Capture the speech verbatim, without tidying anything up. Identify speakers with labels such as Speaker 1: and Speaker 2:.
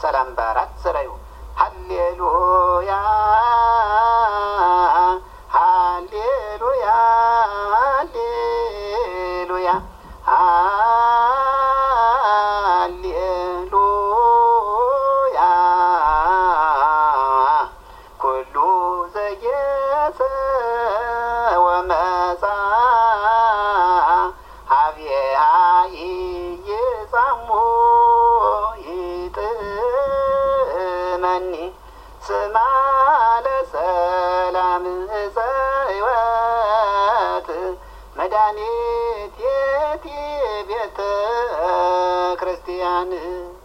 Speaker 1: ሰላም ባራት ዘራዩ ሃሌሉያ ሃሌሉያ ሃሌሉያ ሃሌሉያ ኩሉ ዘጌሰ ወመጻ ሀብየሃ ይጻሙ ይጥመኒ ስማ ለሰላም ዘሕይወት መድኃኒት የቲ ቤተ ክርስቲያን